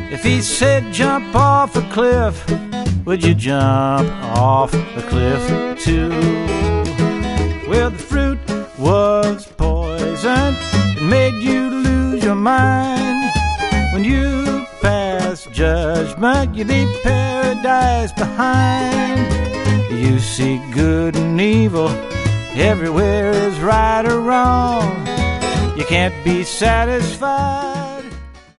If he said jump off a cliff, would you jump off the cliff too? Well, the fruit was poison, it made you lose your mind. When you pass judgment, you leave paradise behind. You see good and evil, everywhere is right or wrong. You can't be satisfied